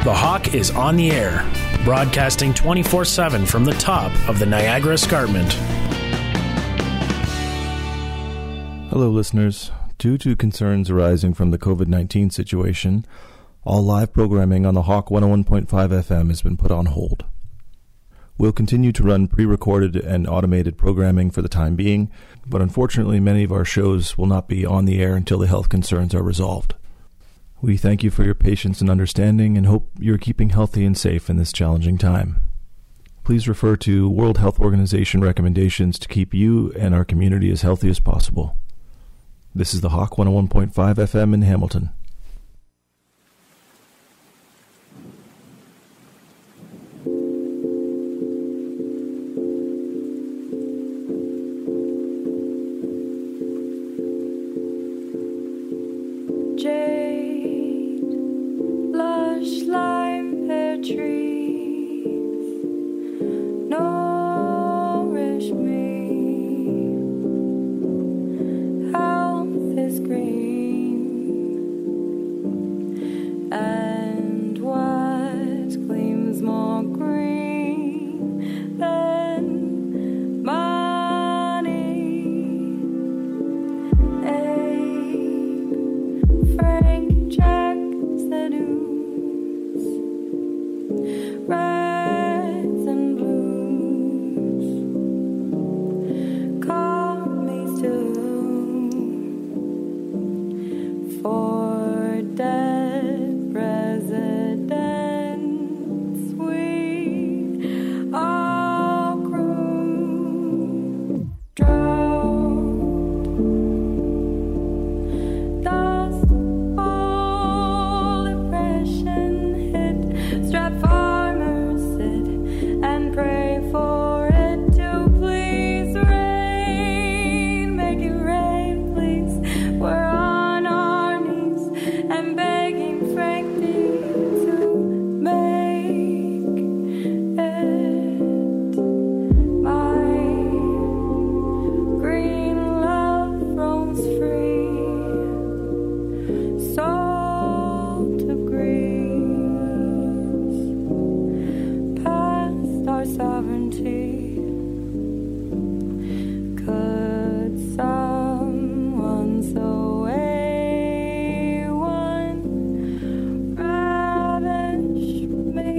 The Hawk is on the air, broadcasting 24/7 from the top of the Niagara Escarpment. Hello, listeners. Due to concerns arising from the COVID-19 situation, all live programming on the Hawk 101.5 FM has been put on hold. We'll continue to run pre-recorded and automated programming for the time being, but unfortunately many of our shows will not be on the air until the health concerns are resolved. We thank you for your patience and understanding and hope you're keeping healthy and safe in this challenging time. Please refer to World Health Organization recommendations to keep you and our community as healthy as possible. This is the Hawk 101.5 FM in Hamilton. Lush lime pear trees nourish me. Health is green, and what gleams more green than money? Abe, Frank, Jack, reds and blues, call me too, for dead presidents we all grew. Drought, dust bowl, depression hit, strap farmers sit and pray for it to please rain. Make it rain, please. We're on our knees and begging Frank D to make it. My green love roams free, salt of Greece, past our sovereignty. Could someone so A1 ravish me?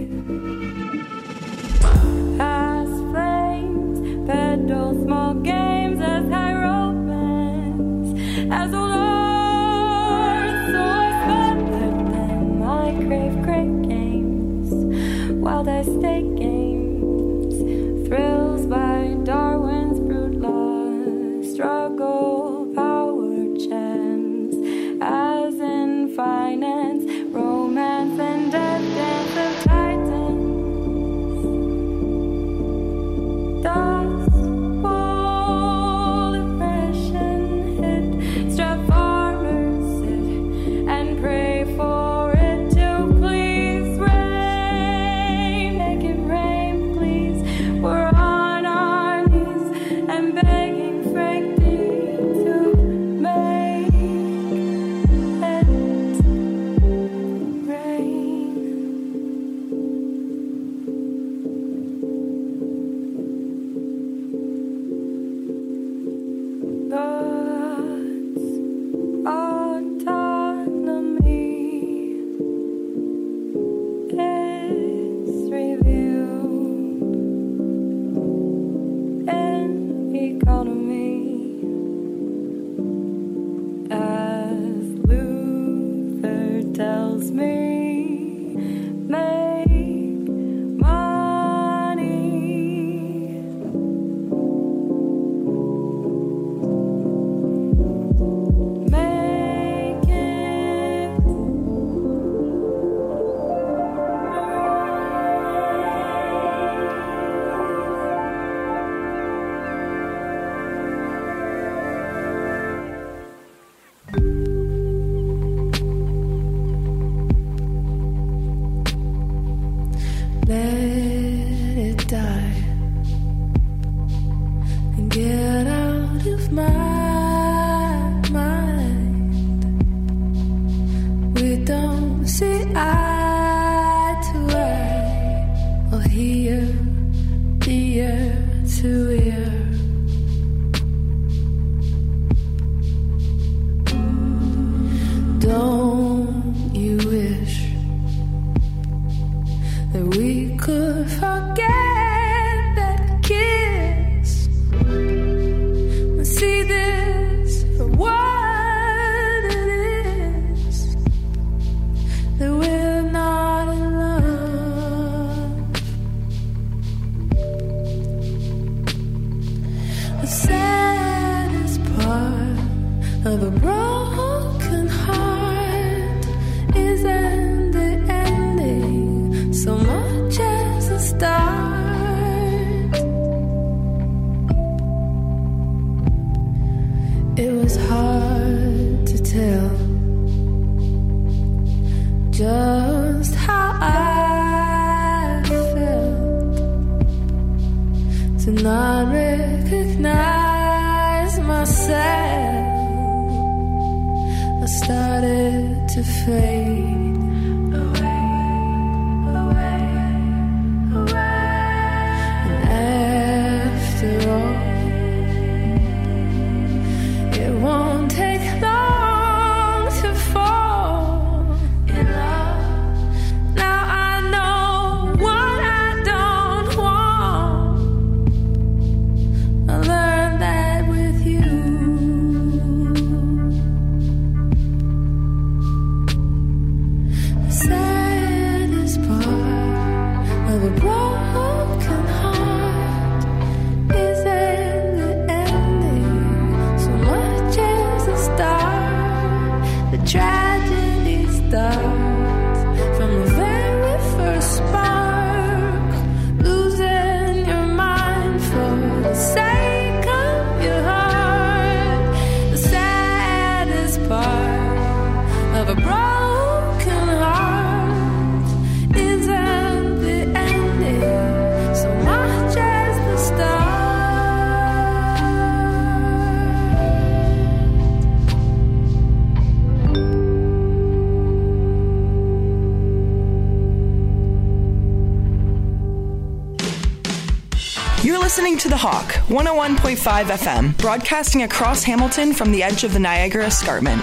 Past flames, peddle small games as high romance, as old lords, so I spend them. I crave great games, wild as stake games, thrills by Darwin's brute law, struggle, power, chance, as in finance, romance, and death dance of titans. Dust bowl, depression hit, strap farmers sit and pray for it to please rain. Make it rain, please. We're on our knees and begging Frank D to make it rain. God's autonomy is revealed in economy, as Luther tells me. Make money. saddest part of a broken heart isn't the ending so much as the start. It was hard to tell just how I felt, to not recognize myself. I started to fade away, away, away. And after all, it won't take long to fall in love. Now I know what I don't want. I learned that with you. The saddest part of a broken heart isn't the ending so much as the start. The tragedy starts from the very first spark, losing your mind for the sake of your heart. The saddest part of a broken heart isn't the ending so much as the start. You're listening to The Hawk, 101.5 FM, broadcasting across Hamilton from the edge of the Niagara Escarpment.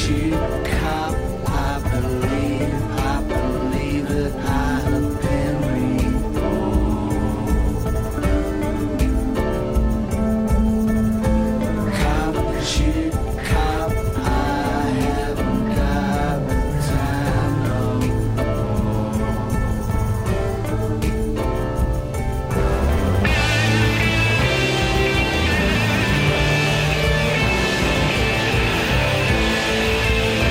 shoot cop. I believe that I have been reborn. Cop, shoot cop. I haven't got the time no more.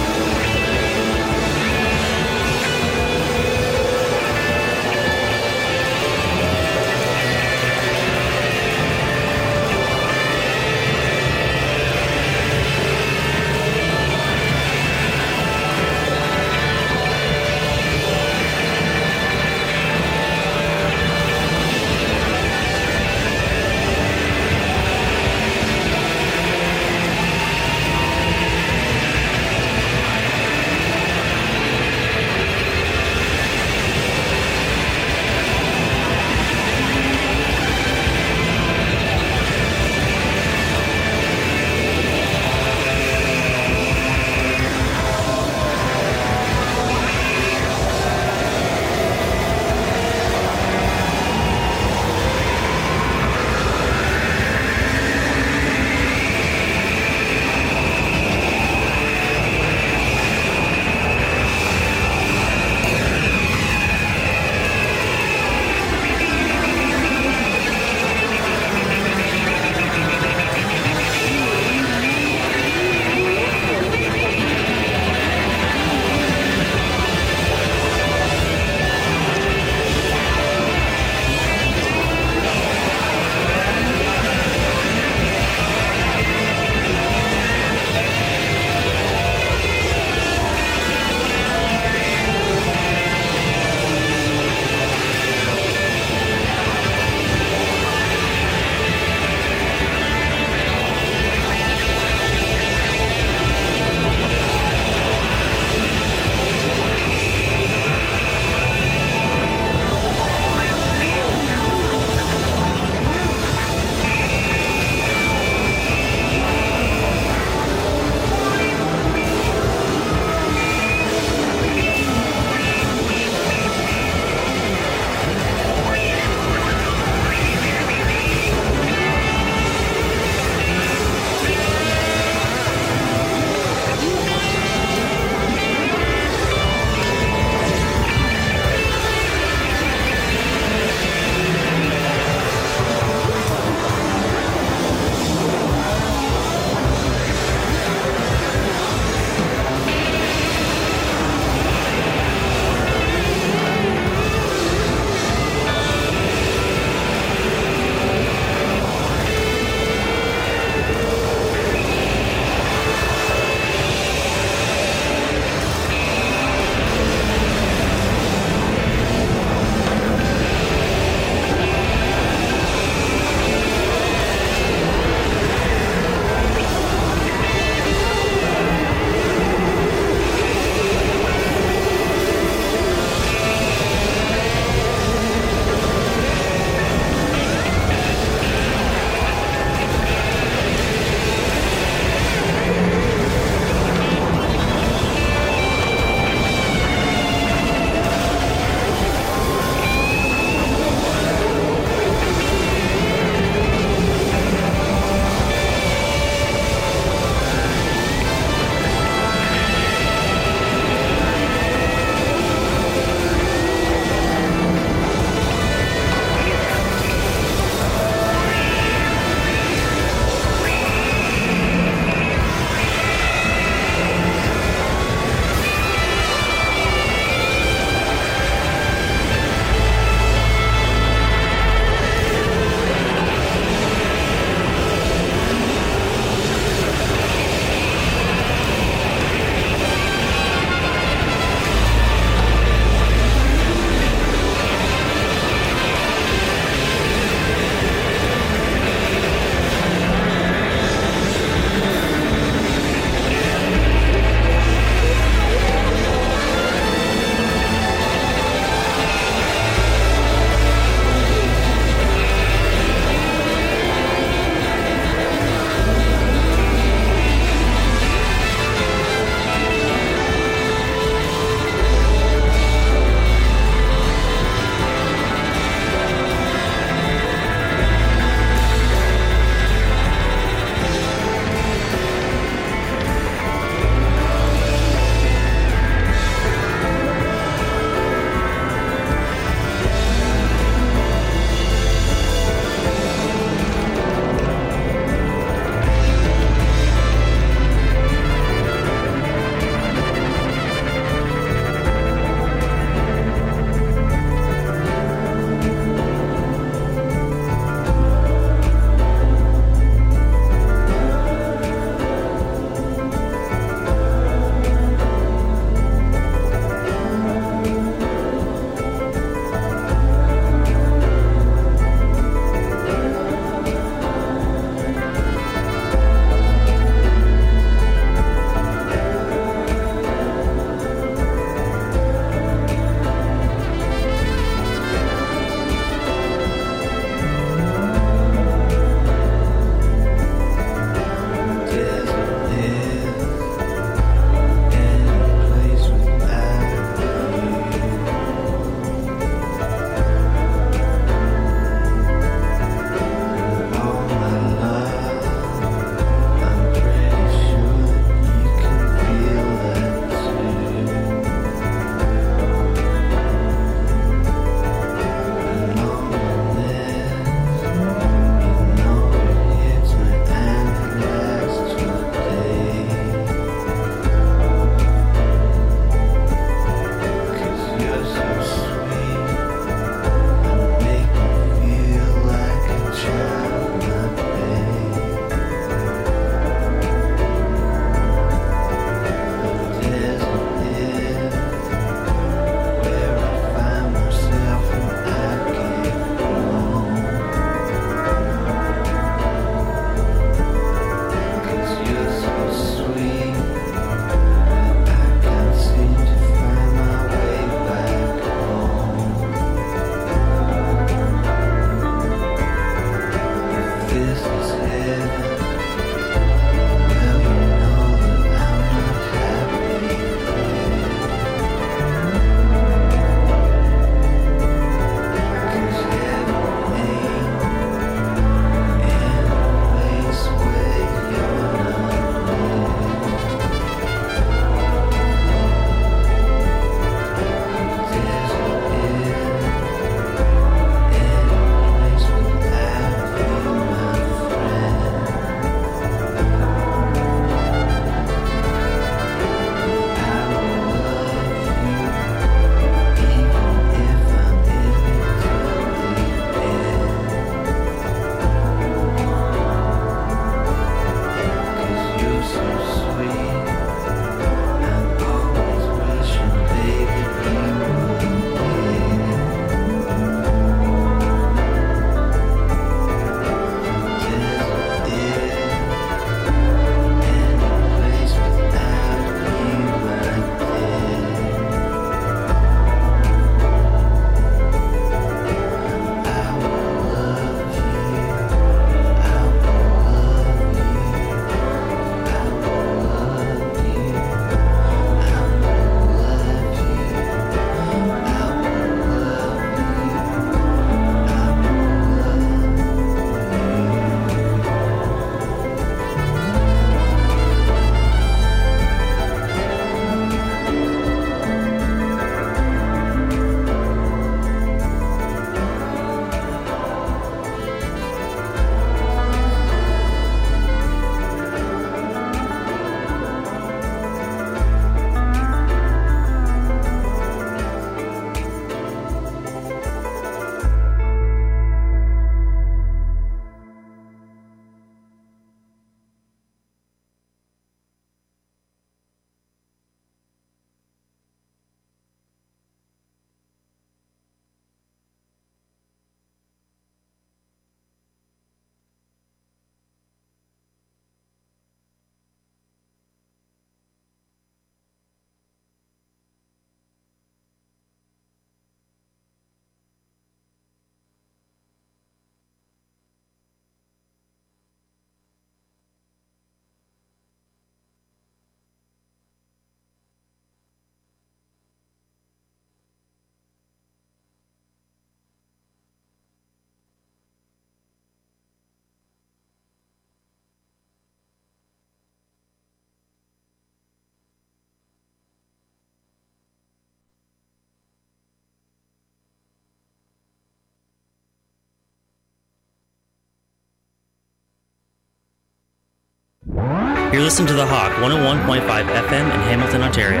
You're listening to The Hawk, 101.5 FM in Hamilton, Ontario.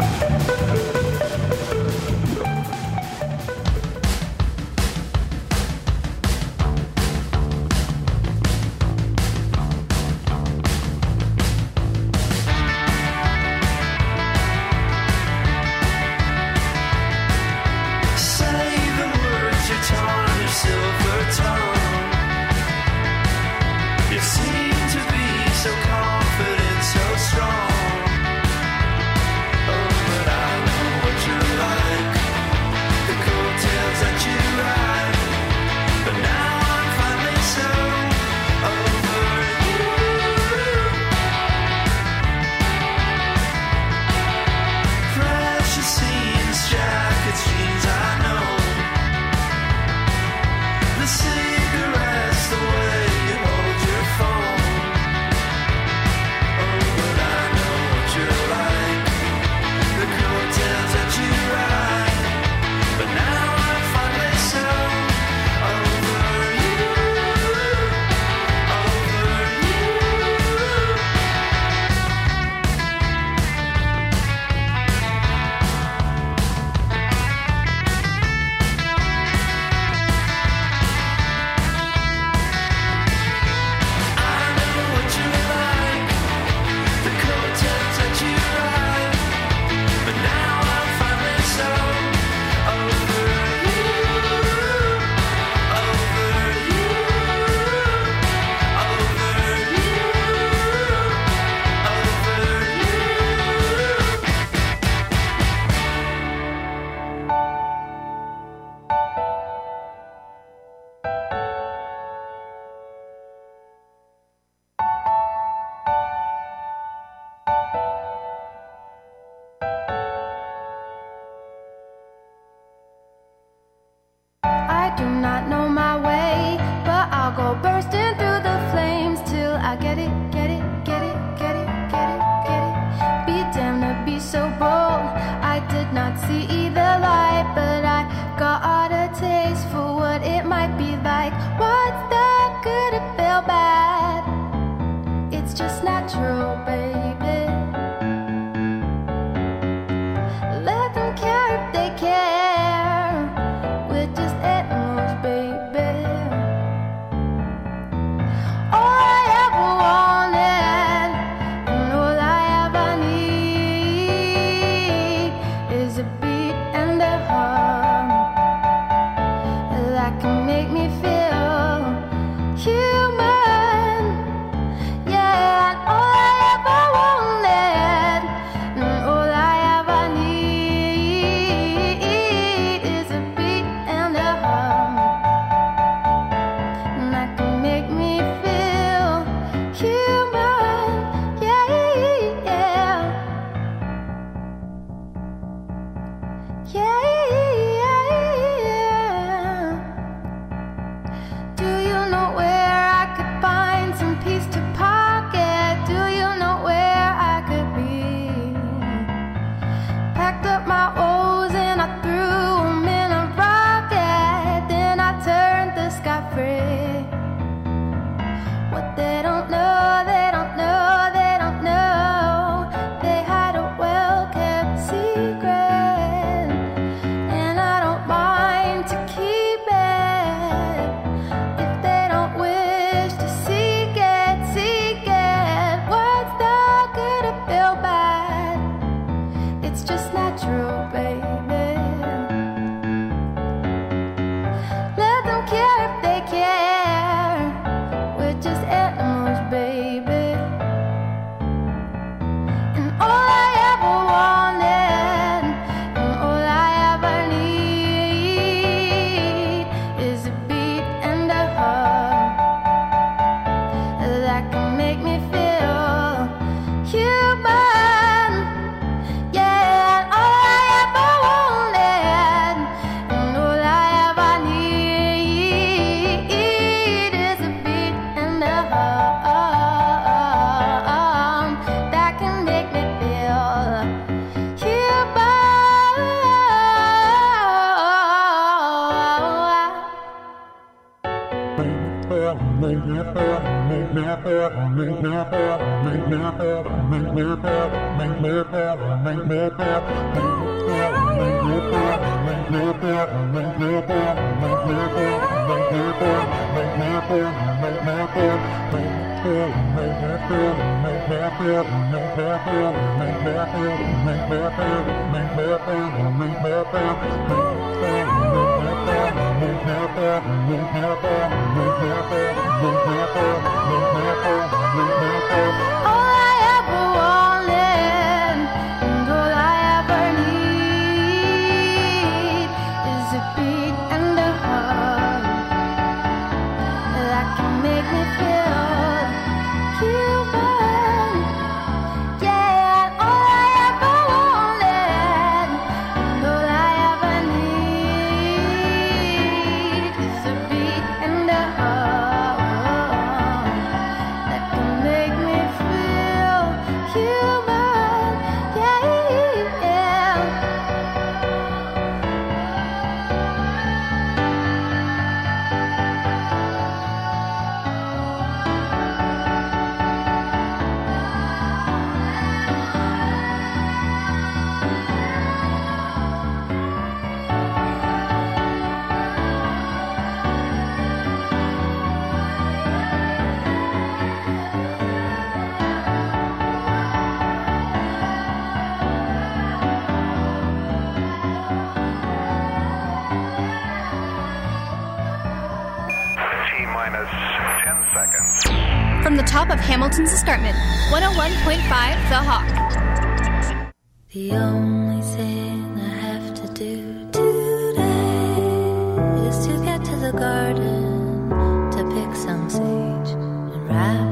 I do not know my way, but I'll go bursting through the flames till I get it, get it, get it, get it, get it, get it. Be damned to be so bold. I did not see the light, but I got a taste for what it might be like. What's the good if feel bad? It's just natural, baby. Let them care if they care. We're just animals, baby. All I ever wanted and all I ever need is a beat and a hum that can make me feel human. Yeah, and all I ever wanted and all I ever need is a beat and a hum that can make me feel human. Yeah, yeah, yeah, yeah. Do you know where I could find some peace to pocket? Do you know where I could be? Packed up my woes and I threw 'em in a rocket. Then I turned the sky free. What they don't know, they don't know, they don't know. They hide a well-kept secret, and I don't mind to keep it. If they don't wish to seek it, seek it. What's the good to feel bad? It's just natural, baby. Let them care if they care. We're just animals, baby. And all I ever wanted and all I ever need is a beat and a hum that can make me feel human. Yeah, and all I ever wanted and all I ever need is a beat and a hum that can make me feel human. From the top of Hamilton's escarpment, 101.5 The Hawk. The only thing I have to do today is to get to the garden to pick some sage and wrap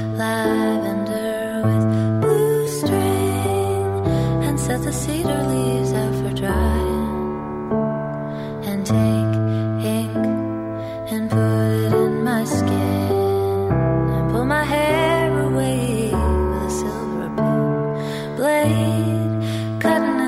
lavender with blue string and set the cedar leaves out for drying and take ink and put it in my skin. Pull my hair away with a silver pen blade, cutting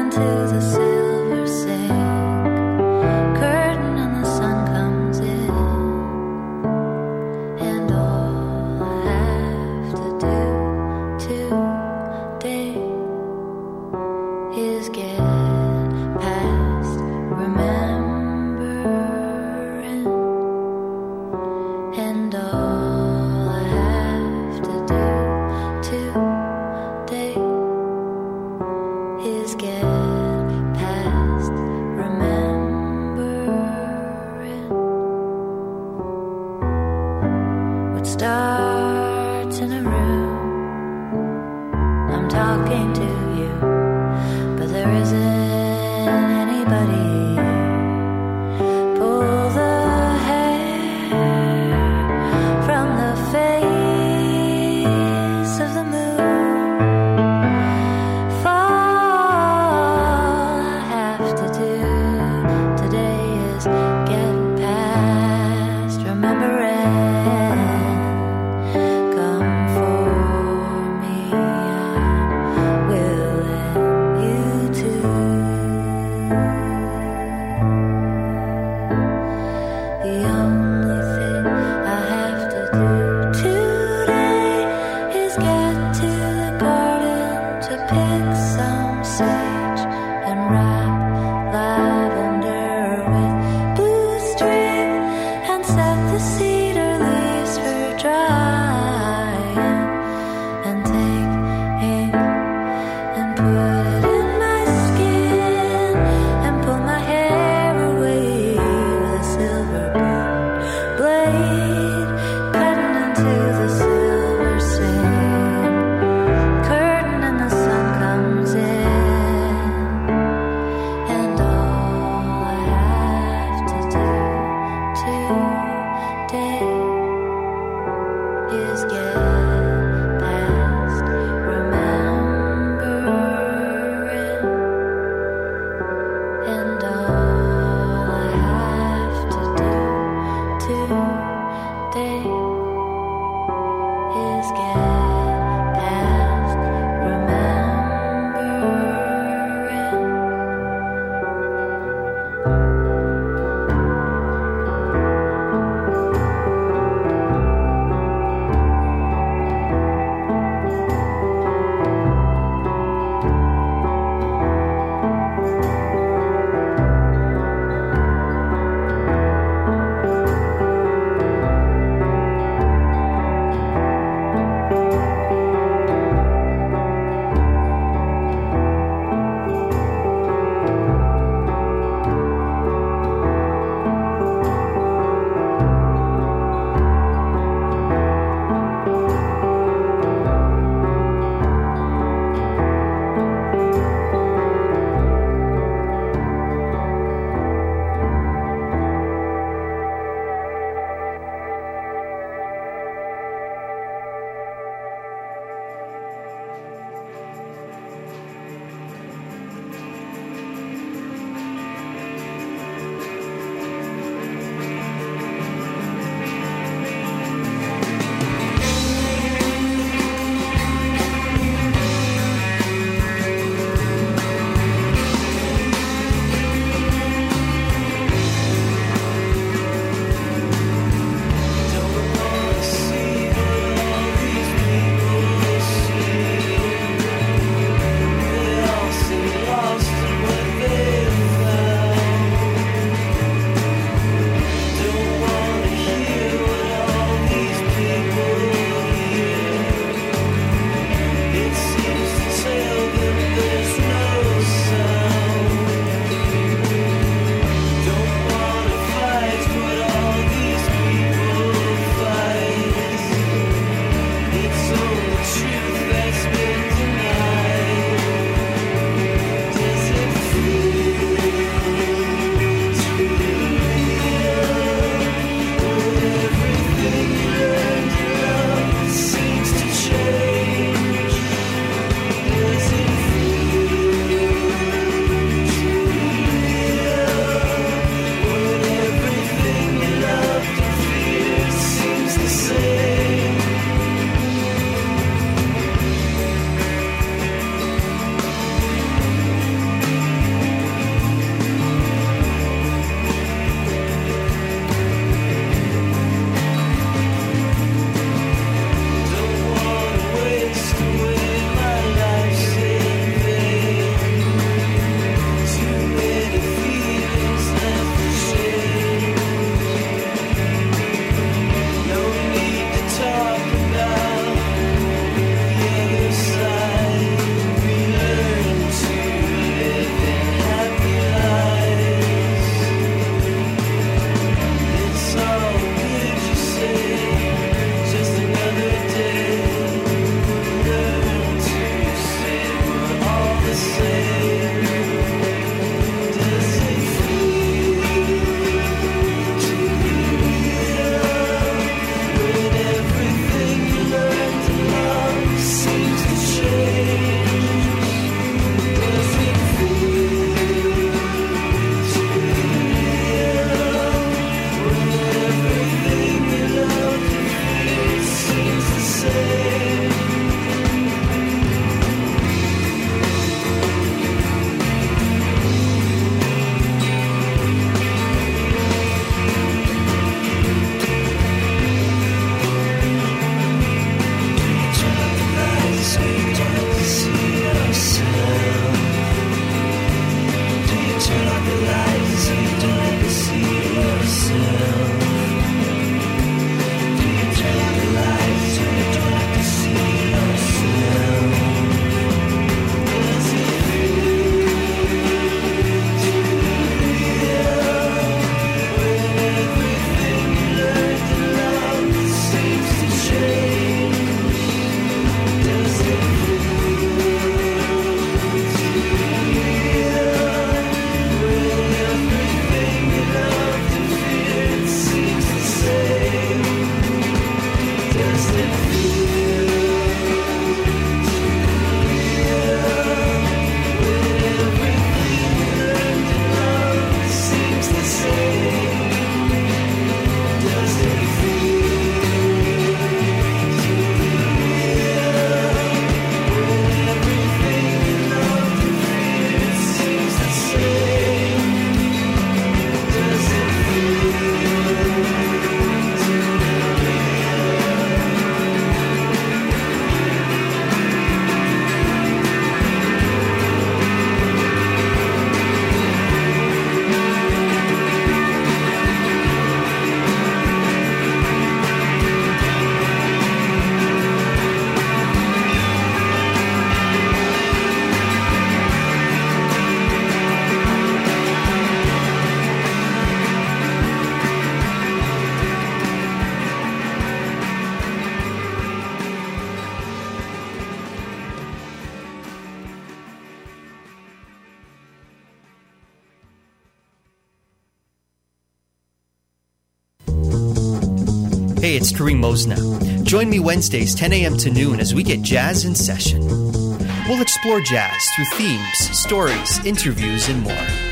Hey, it's Kareem Mosna. Join me Wednesdays, 10 a.m. to noon as we get jazz in session. We'll explore jazz through themes, stories, interviews, and more.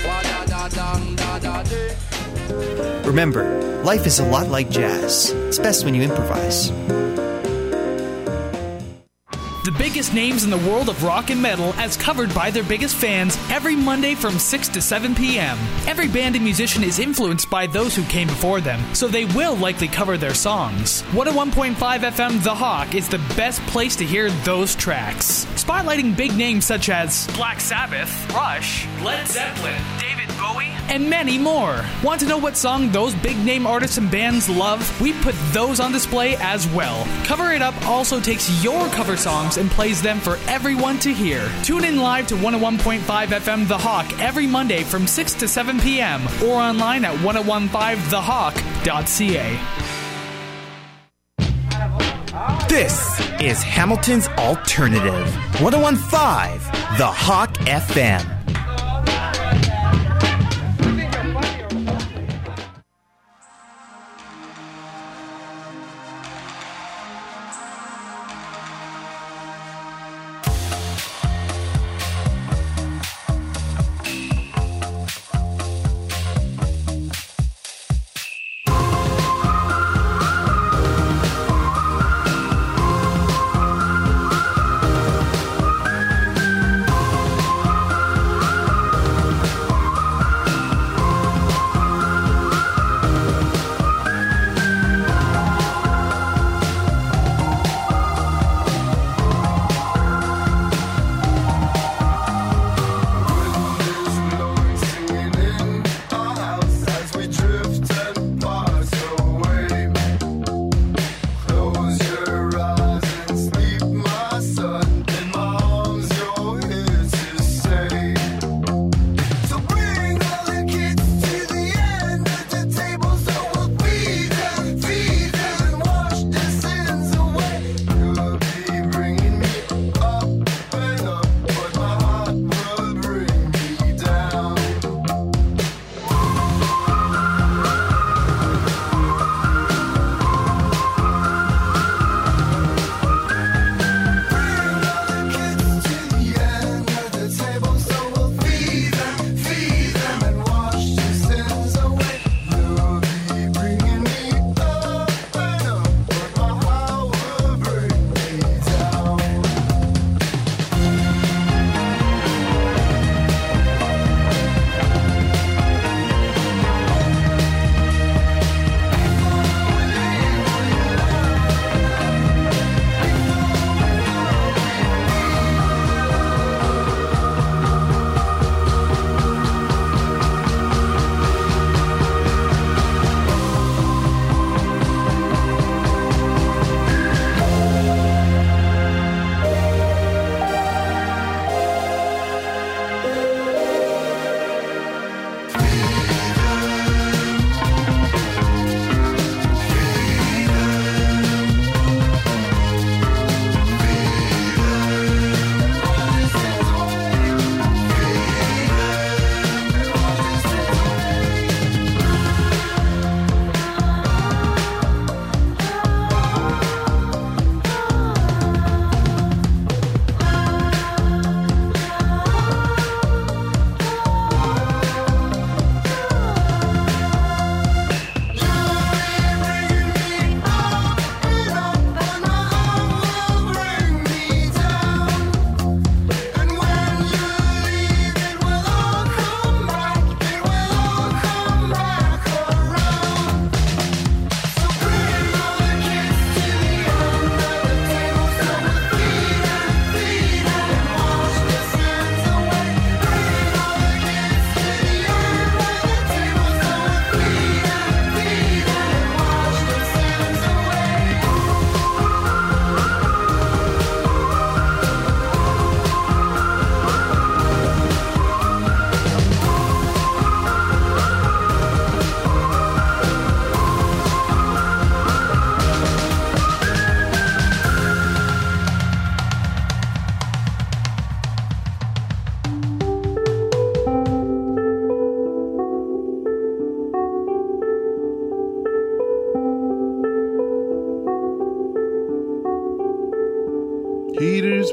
Remember, life is a lot like jazz. It's best when you improvise. The biggest names in the world of rock and metal as covered by their biggest fans every Monday from 6 to 7 p.m. Every band and musician is influenced by those who came before them, so they will likely cover their songs. 101.5 FM The Hawk is the best place to hear those tracks. Spotlighting big names such as Black Sabbath, Rush, Led Zeppelin, David Bowie, and many more. Want to know what song those big name artists and bands love? We put those on display as well. Cover It Up also takes your cover songs and plays them for everyone to hear. Tune in live to 101.5 FM The Hawk every Monday from 6 to 7 p.m. or online at 1015thehawk.ca. This is Hamilton's Alternative, 101.5 The Hawk FM.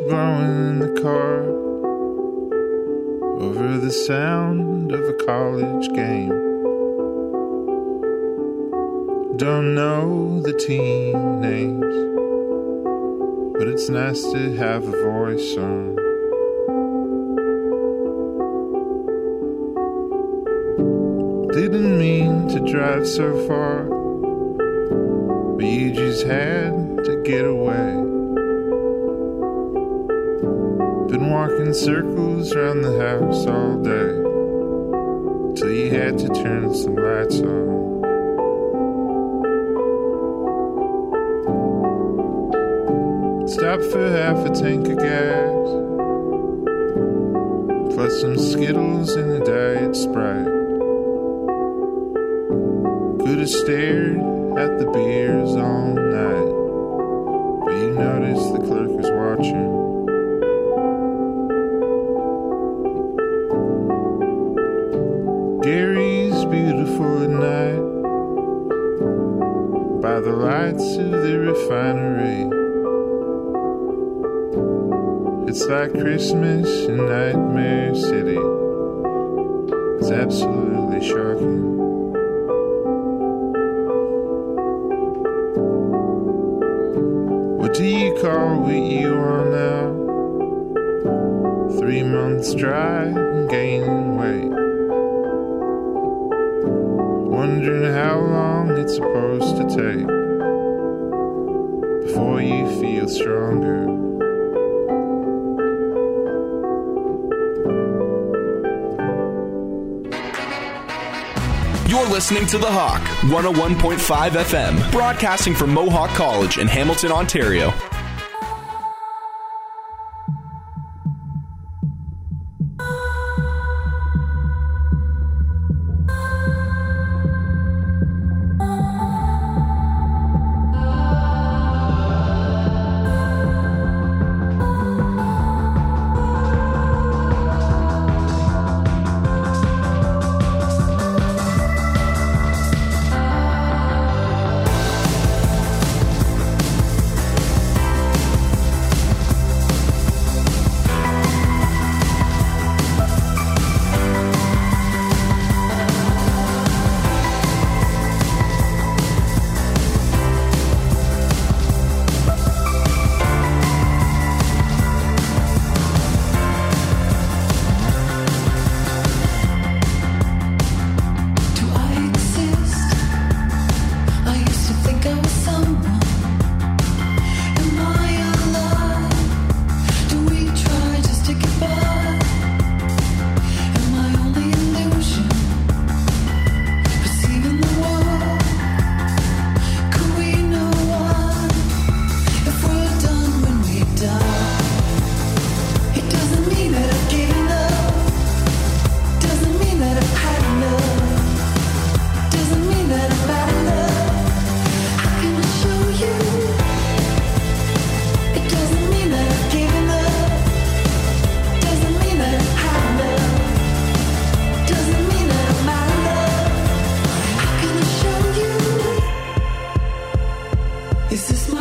blowing in the car over the sound of a college game. Don't know the team names, but it's nice to have a voice on. Didn't mean to drive so far, but you just had to get away. Been walking circles around the house all day, till you had to turn some lights on. Stopped for half a tank of gas, plus some Skittles and a Diet Sprite. Could've stared at the beers all night, but you noticed the clerk was watching. Gary's beautiful at night, by the lights of the refinery. It's like Christmas in Nightmare City. It's absolutely shocking. What do you call what you are now? 3 months dry and gaining weight. Wondering how long it's supposed to take before you feel stronger. You're listening to The Hawk, 101.5 FM, broadcasting from Mohawk College in Hamilton, Ontario. Is this